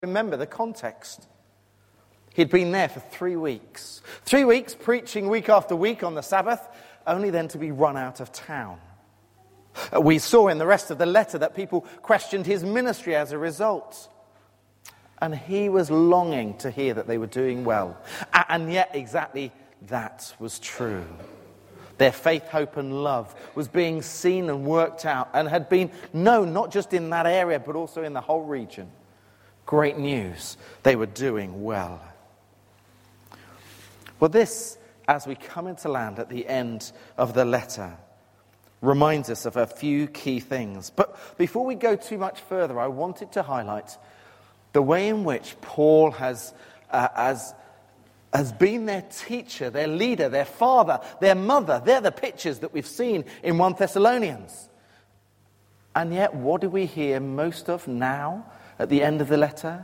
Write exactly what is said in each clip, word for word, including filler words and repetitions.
Remember the context. He'd been there for three weeks. Three weeks preaching week after week on the Sabbath, only then to be run out of town. We saw in the rest of the letter that people questioned his ministry as a result. And he was longing to hear that they were doing well. And yet exactly that was true. Their faith, hope and love was being seen and worked out and had been known not just in that area but also in the whole region. Great news. They were doing well. Well, this, as we come into land at the end of the letter, reminds us of a few key things. But before we go too much further, I wanted to highlight the way in which Paul has, uh, has, has been their teacher, their leader, their father, their mother. They're the pictures that we've seen in First Thessalonians. And yet, what do we hear most of now at the end of the letter?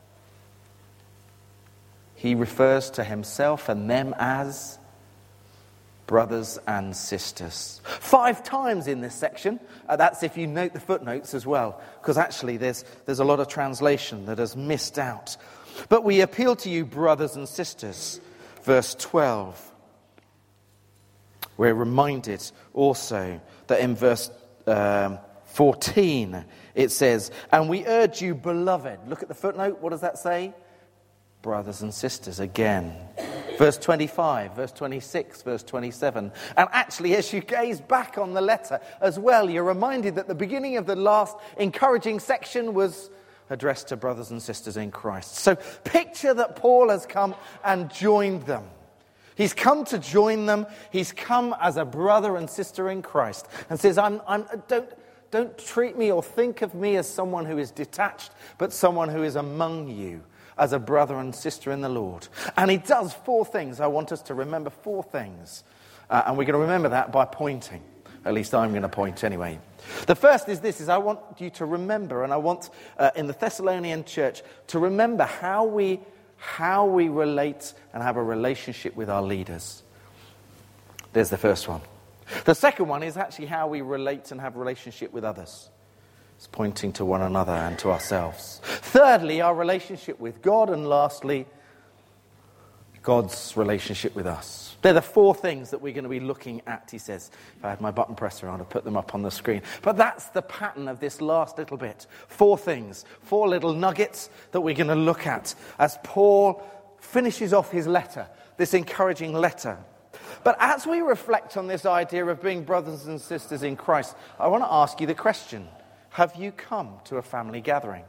He refers to himself and them as brothers and sisters. Five times in this section. Uh, that's if you note the footnotes as well, because actually there's, there's a lot of translation that has missed out. But we appeal to you, brothers and sisters. Verse twelve. We're reminded also that in verse um, fourteen it says, and we urge you, beloved. Look at the footnote. What does that say? Brothers and sisters again. Verse twenty-five, verse twenty-six, verse twenty-seven. And actually, as you gaze back on the letter as well, you're reminded that the beginning of the last encouraging section was addressed to brothers and sisters in Christ. So picture that Paul has come and joined them. He's come to join them. He's come as a brother and sister in Christ and says, I'm, I'm, don't, don't treat me or think of me as someone who is detached, but someone who is among you, as a brother and sister in the Lord. And he does four things. I want us to remember four things. Uh, and we're going to remember that by pointing. At least I'm going to point anyway. The first is this, is I want you to remember, and I want uh, in the Thessalonian church to remember how we, how we relate and have a relationship with our leaders. There's the first one. The second one is actually how we relate and have a relationship with others. It's pointing to one another and to ourselves. Thirdly, our relationship with God. And lastly, God's relationship with us. They're the four things that we're going to be looking at, he says. If I had my button presser on, I'd put them up on the screen. But that's the pattern of this last little bit. Four things, four little nuggets that we're going to look at as Paul finishes off his letter, this encouraging letter. But as we reflect on this idea of being brothers and sisters in Christ, I want to ask you the question. Have you come to a family gathering?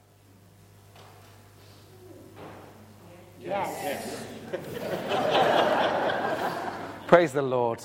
Yes. yes. Praise the Lord.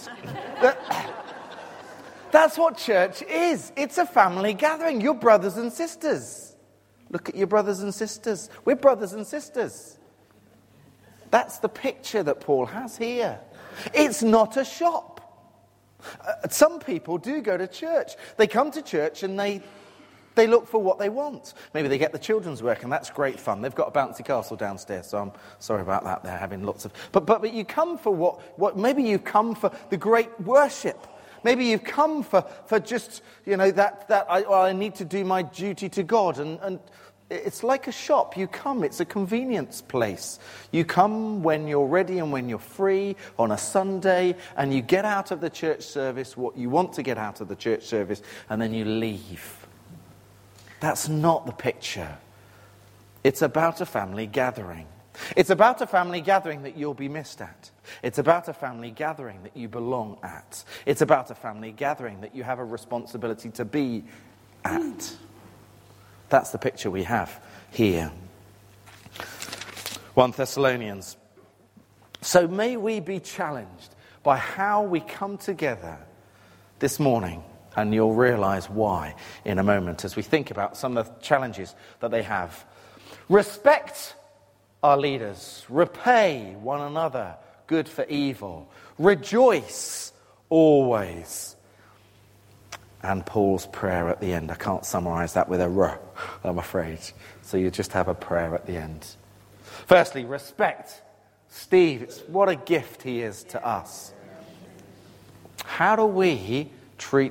That's what church is. It's a family gathering. You're brothers and sisters. Look at your brothers and sisters. We're brothers and sisters. That's the picture that Paul has here. It's not a shop. Uh, some people do go to church. They come to church and they they look for what they want. Maybe they get the children's work and that's great fun. They've got a bouncy castle downstairs, so I'm sorry about that. They're having lots of... But but, but you come for what, what... Maybe you come for the great worship. Maybe you've come for, for just, you know, that, that I, well, I need to do my duty to God. And, and it's like a shop. You come, it's a convenience place. You come when you're ready and when you're free on a Sunday, and you get out of the church service what you want to get out of the church service, and then you leave. That's not the picture. It's about a family gathering. It's about a family gathering that you'll be missed at. It's about a family gathering that you belong at. It's about a family gathering that you have a responsibility to be at. That's the picture we have here. First Thessalonians. So may we be challenged by how we come together this morning, and you'll realize why in a moment as we think about some of the challenges that they have. Respect our leaders. Repay one another good for evil. Rejoice always. And Paul's prayer at the end. I can't summarize that with a r, I'm afraid. So you just have a prayer at the end. Firstly, respect Steve. It's, what a gift he is to us. How do we treat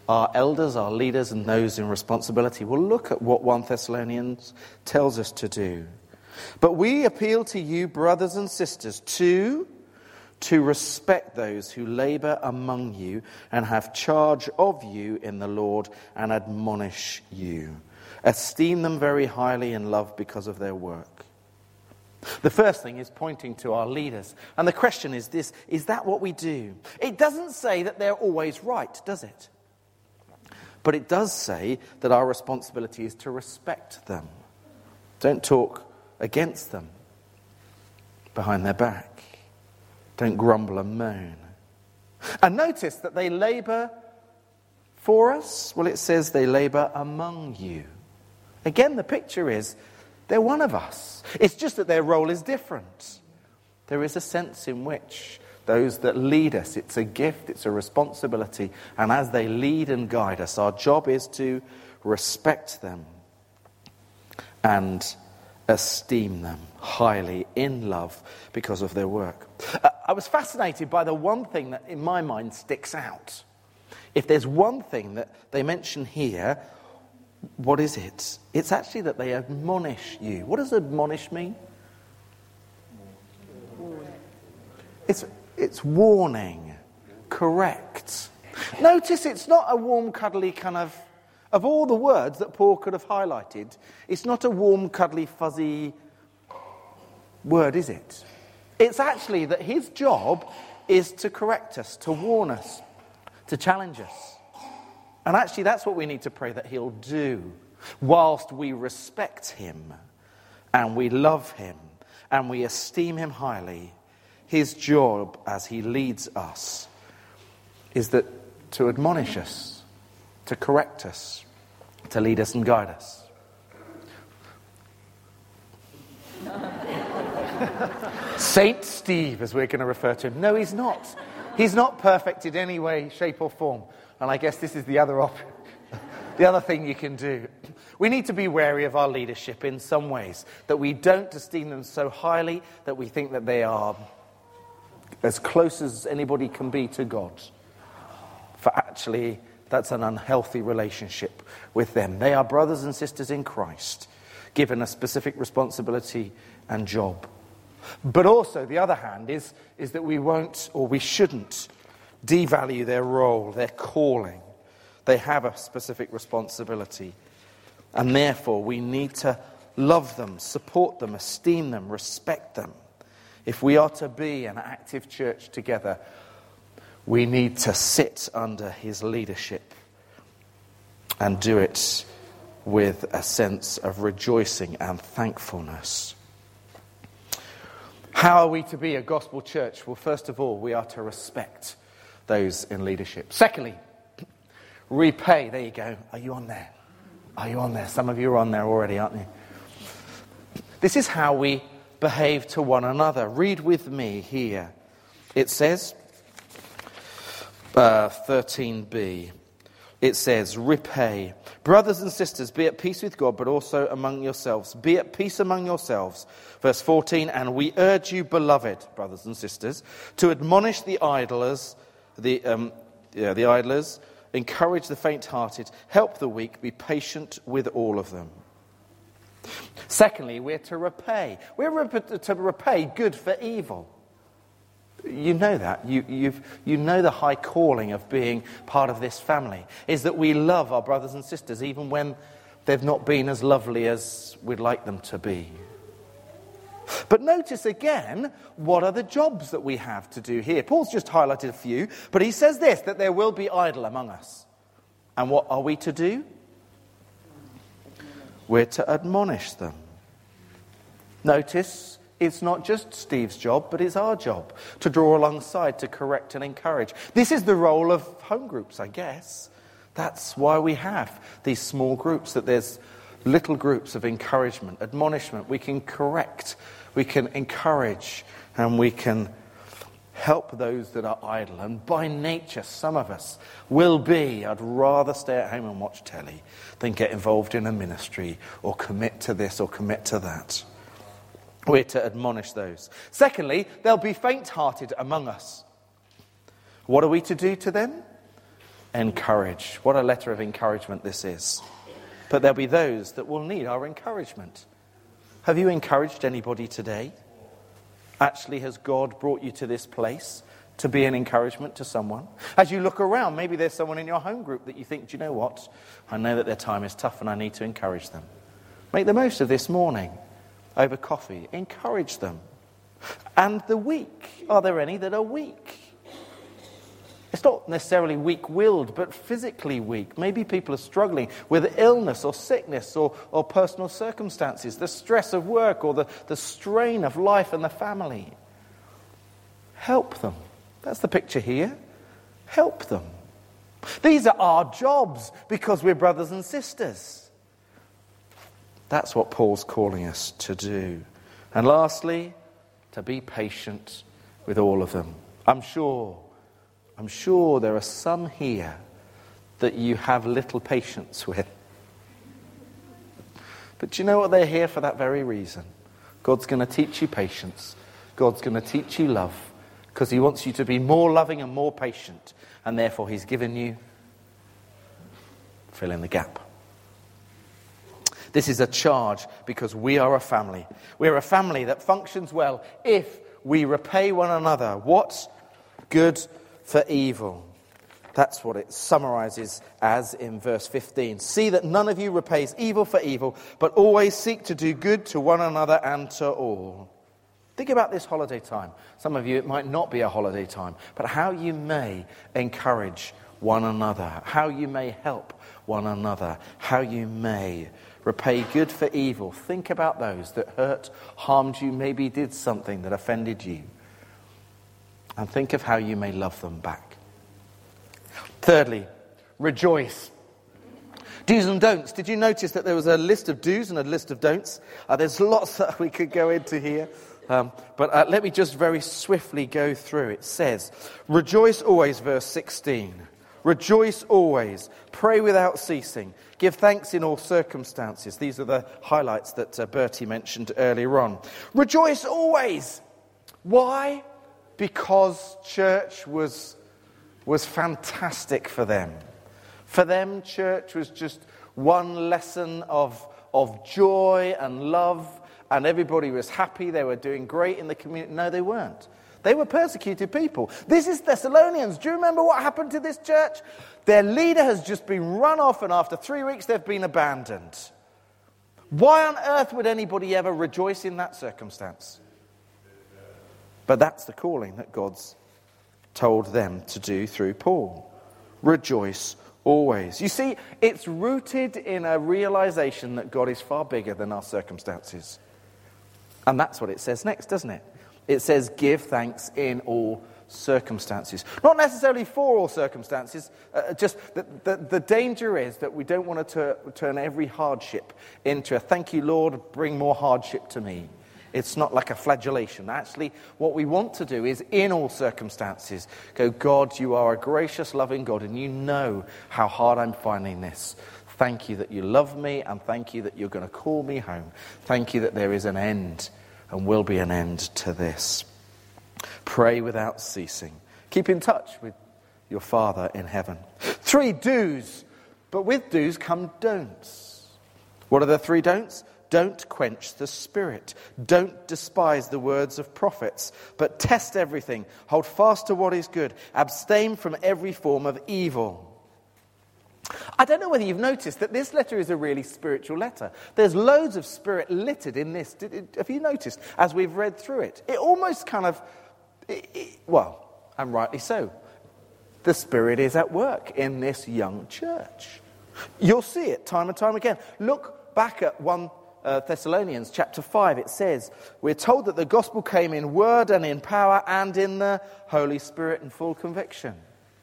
our elders, our leaders, and those in responsibility will look at what First Thessalonians tells us to do. But we appeal to you, brothers and sisters, to, to respect those who labour among you and have charge of you in the Lord and admonish you. Esteem them very highly in love because of their work. The first thing is pointing to our leaders. And the question is this, is that what we do? It doesn't say that they're always right, does it? But it does say that our responsibility is to respect them. Don't talk against them behind their back. Don't grumble and moan. And notice that they labour for us. Well, it says they labour among you. Again, the picture is they're one of us. It's just that their role is different. There is a sense in which those that lead us, it's a gift, it's a responsibility. And as they lead and guide us, our job is to respect them and esteem them highly in love because of their work. Uh, I was fascinated by the one thing that in my mind sticks out. If there's one thing that they mention here, what is it? It's actually that they admonish you. What does admonish mean? It's, it's warning, correct. Notice it's not a warm, cuddly kind of, of all the words that Paul could have highlighted, it's not a warm, cuddly, fuzzy word, is it? It's actually that his job is to correct us, to warn us, to challenge us. And actually that's what we need to pray that he'll do whilst we respect him and we love him and we esteem him highly. His job as he leads us is that to admonish us, to correct us, to lead us and guide us. Saint Steve, as we're going to refer to him. No, he's not. He's not perfect in any way, shape or form. And I guess this is the other op- the other thing you can do. We need to be wary of our leadership in some ways, that we don't esteem them so highly that we think that they are as close as anybody can be to God. For actually, that's an unhealthy relationship with them. They are brothers and sisters in Christ, given a specific responsibility and job. But also, the other hand is, is that we won't, or we shouldn't, devalue their role, their calling. They have a specific responsibility. And therefore, we need to love them, support them, esteem them, respect them. If we are to be an active church together, we need to sit under his leadership and do it with a sense of rejoicing and thankfulness. How are we to be a gospel church? Well, first of all, we are to respect those in leadership. Secondly, repay. There you go. Are you on there? Are you on there? Some of you are on there already, aren't you? This is how we behave to one another. Read with me here. It says, uh, thirteen b, it says, repay. Brothers and sisters, be at peace with God, but also among yourselves. Be at peace among yourselves. Verse fourteen, and we urge you, beloved brothers and sisters, to admonish the idlers, the um, yeah, the idlers, encourage the faint-hearted, help the weak, be patient with all of them. Secondly, we're to repay. We're to repay good for evil. You know that. You, you've, you know the high calling of being part of this family is that we love our brothers and sisters even when they've not been as lovely as we'd like them to be. But notice again, what are the jobs that we have to do here? Paul's just highlighted a few, but he says this, that there will be idle among us. And what are we to do? We're to admonish them. Notice, it's not just Steve's job, but it's our job to draw alongside, to correct and encourage. This is the role of home groups, I guess. That's why we have these small groups, that there's little groups of encouragement, admonishment. We can correct, we can encourage, and we can help those that are idle. And by nature, some of us will be, I'd rather stay at home and watch telly than get involved in a ministry or commit to this or commit to that. We're to admonish those. Secondly, there'll be faint-hearted among us. What are we to do to them? encourage. What a letter of encouragement this is. But there'll be those that will need our encouragement. Have you encouraged anybody today? Actually, has God brought you to this place to be an encouragement to someone? As you look around, maybe there's someone in your home group that you think, do you know what? I know that their time is tough and I need to encourage them. Make the most of this morning over coffee. Encourage them. And the weak. Are there any that are weak? It's not necessarily weak-willed, but physically weak. Maybe people are struggling with illness or sickness or, or personal circumstances, the stress of work or the, the strain of life and the family. Help them. That's the picture here. Help them. These are our jobs because we're brothers and sisters. That's what Paul's calling us to do. And lastly, to be patient with all of them. I'm sure, I'm sure there are some here that you have little patience with. But do you know what? They're here for that very reason. God's going to teach you patience. God's going to teach you love. Because he wants you to be more loving and more patient. And therefore he's given you, fill in the gap. This is a charge because we are a family. We're a family that functions well if we repay one another. What's good for evil? That's what it summarizes as in verse fifteen. See that none of you repays evil for evil, but always seek to do good to one another and to all. Think about this holiday time. Some of you, it might not be a holiday time, but how you may encourage one another, how you may help one another, how you may repay good for evil. Think about those that hurt, harmed you, maybe did something that offended you. And think of how you may love them back. Thirdly, rejoice. Do's and don'ts. Did you notice that there was a list of do's and a list of don'ts? Uh, there's lots that we could go into here. Um, but uh, let me just very swiftly go through. It says, rejoice always, verse sixteen. Rejoice always. Pray without ceasing. Give thanks in all circumstances. These are the highlights that uh, Bertie mentioned earlier on. Rejoice always. Why? Because church was, was fantastic for them. For them, church was just one lesson of, of joy and love, and everybody was happy. They were doing great in the community. No, they weren't. They were persecuted people. This is Thessalonians. Do you remember what happened to this church? Their leader has just been run off, and after three weeks they've been abandoned. Why on earth would anybody ever rejoice in that circumstance? But that's the calling that God's told them to do through Paul. Rejoice always. You see, it's rooted in a realization that God is far bigger than our circumstances. And that's what it says next, doesn't it? It says, give thanks in all circumstances. Not necessarily for all circumstances. Uh, just the, the, the danger is that we don't want to tur- turn every hardship into a thank you, Lord, bring more hardship to me. It's not like a flagellation. Actually, what we want to do is in all circumstances go, God, you are a gracious, loving God, and you know how hard I'm finding this. Thank you that you love me, and thank you that you're going to call me home. Thank you that there is an end and will be an end to this. Pray without ceasing. Keep in touch with your Father in heaven. Three do's, but with do's come don'ts. What are the three don'ts? Don't quench the spirit. Don't despise the words of prophets, but test everything. Hold fast to what is good. Abstain from every form of evil. I don't know whether you've noticed that this letter is a really spiritual letter. There's loads of spirit littered in this. Did it, have you noticed as we've read through it? It almost kind of, it, it, well, and rightly so. The Spirit is at work in this young church. You'll see it time and time again. Look back at one uh, Thessalonians chapter five. It says, we're told that the gospel came in word and in power and in the Holy Spirit in full conviction.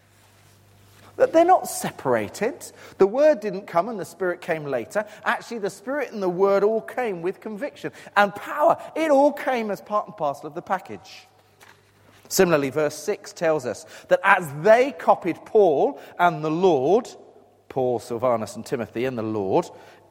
That they're not separated. The word didn't come and the Spirit came later. Actually, the Spirit and the word all came with conviction and power. It all came as part and parcel of the package. Similarly, verse six tells us that as they copied Paul and the Lord, Paul, Silvanus and Timothy and the Lord,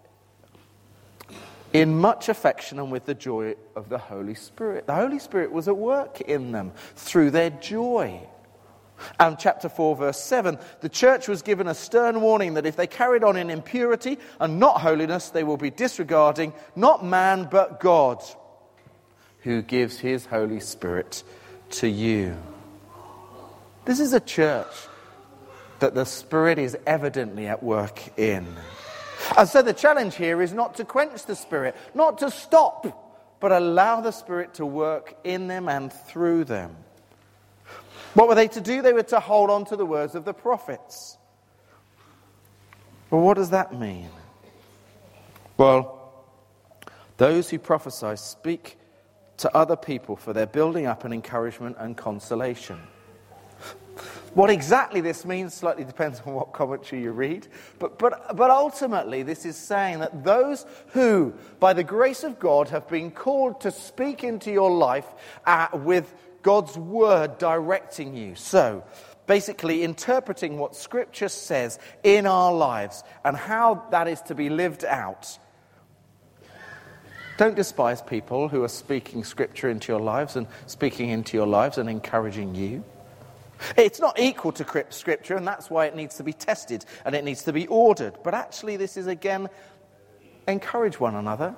in much affection and with the joy of the Holy Spirit. The Holy Spirit was at work in them through their joy. And chapter four, verse seven, the church was given a stern warning that if they carried on in impurity and not holiness, they will be disregarding not man but God, who gives his Holy Spirit to you. This is a church that the Spirit is evidently at work in. And so the challenge here is not to quench the Spirit, not to stop, but allow the Spirit to work in them and through them. What were they to do? They were to hold on to the words of the prophets. Well, what does that mean? Well, those who prophesy speak to other people for their building up and encouragement and consolation. What exactly this means slightly depends on what commentary you read. But, but, but ultimately, this is saying that those who, by the grace of God, have been called to speak into your life uh, with God's word directing you. So, basically interpreting what Scripture says in our lives and how that is to be lived out. Don't despise people who are speaking Scripture into your lives and speaking into your lives and encouraging you. It's not equal to Scripture, and that's why it needs to be tested and it needs to be ordered. But actually, this is again, encourage one another.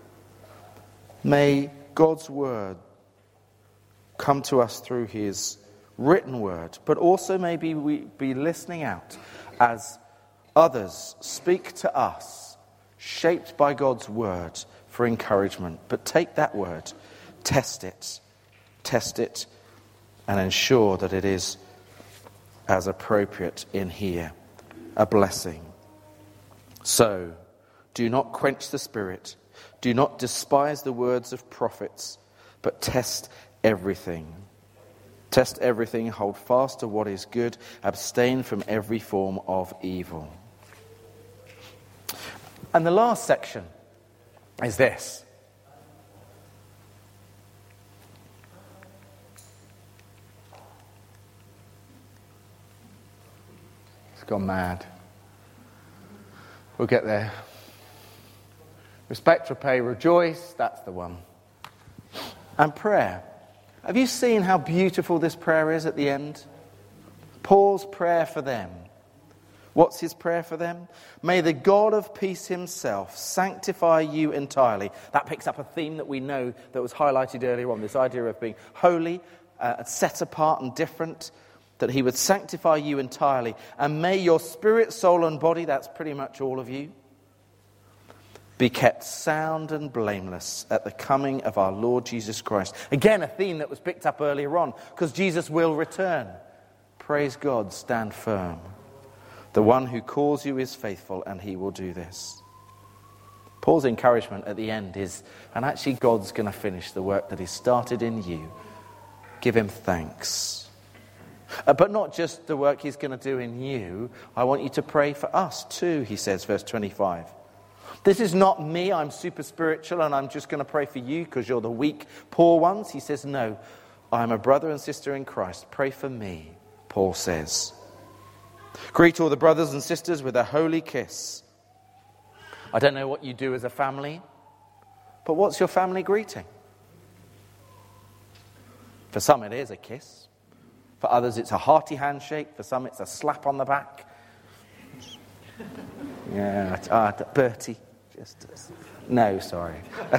May God's word come to us through his written word, but also maybe we be listening out as others speak to us, shaped by God's word for encouragement. But take that word, test it, test it, and ensure that it is as appropriate in here, a blessing. So, do not quench the Spirit, do not despise the words of prophets, but test everything. Test everything, hold fast to what is good, abstain from every form of evil. And the last section is this. It's gone mad. We'll get there. Respect, repay, rejoice, that's the one. And prayer. Have you seen how beautiful this prayer is at the end? Paul's prayer for them. What's his prayer for them? May the God of peace himself sanctify you entirely. That picks up a theme that we know that was highlighted earlier on, this idea of being holy, uh, set apart and different, that he would sanctify you entirely. And may your spirit, soul and body, that's pretty much all of you, be kept sound and blameless at the coming of our Lord Jesus Christ. Again, a theme that was picked up earlier on, because Jesus will return. Praise God, stand firm. The one who calls you is faithful, and he will do this. Paul's encouragement at the end is, and actually God's going to finish the work that he started in you. Give him thanks. Uh, but not just the work he's going to do in you. I want you to pray for us too, he says, verse twenty-five. This is not me, I'm super spiritual and I'm just going to pray for you because you're the weak, poor ones. He says, no, I'm a brother and sister in Christ. Pray for me, Paul says. Greet all the brothers and sisters with a holy kiss. I don't know what you do as a family, but what's your family greeting? For some it is a kiss. For others it's a hearty handshake. For some it's a slap on the back. Yeah, uh, Bertie. Just, uh, no, sorry.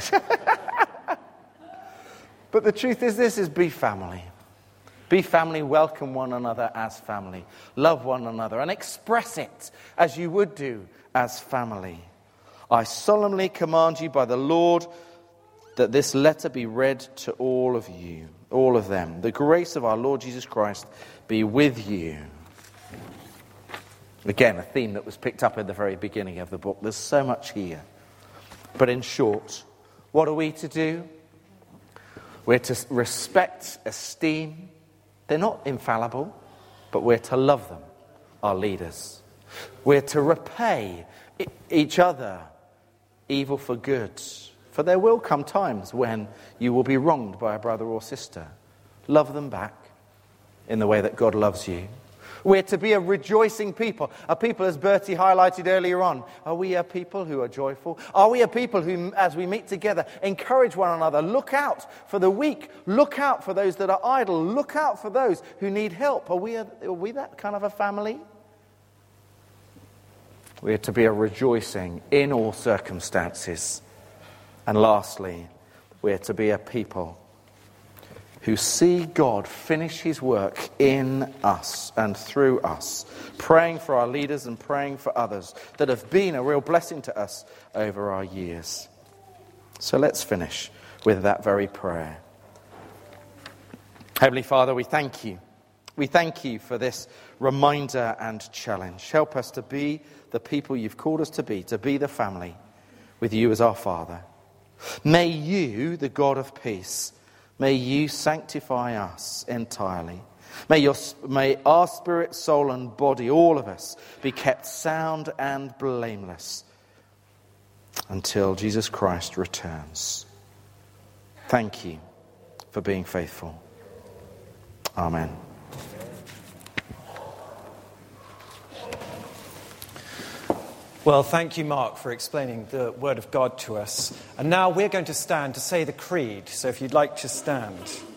But the truth is this, is be family. Be family, welcome one another as family. Love one another and express it as you would do as family. I solemnly command you by the Lord that this letter be read to all of you, all of them. The grace of our Lord Jesus Christ be with you. Again, a theme that was picked up at the very beginning of the book. There's so much here. But in short, what are we to do? We're to respect, esteem. They're not infallible, but we're to love them, our leaders. We're to repay each other evil for good. For there will come times when you will be wronged by a brother or sister. Love them back in the way that God loves you. We're to be a rejoicing people. A people, as Bertie highlighted earlier on. Are we a people who are joyful? Are we a people who, as we meet together, encourage one another? Look out for the weak. Look out for those that are idle. Look out for those who need help. Are we, a, are we that kind of a family? We're to be a rejoicing in all circumstances. And lastly, we're to be a people who see God finish his work in us and through us, praying for our leaders and praying for others that have been a real blessing to us over our years. So let's finish with that very prayer. Heavenly Father, we thank you. We thank you for this reminder and challenge. Help us to be the people you've called us to be, to be the family with you as our Father. May you, the God of peace, may you sanctify us entirely. May, your, may our spirit, soul and body, all of us, be kept sound and blameless until Jesus Christ returns. Thank you for being faithful. Amen. Well, thank you, Mark, for explaining the Word of God to us. And now we're going to stand to say the Creed. So if you'd like to stand.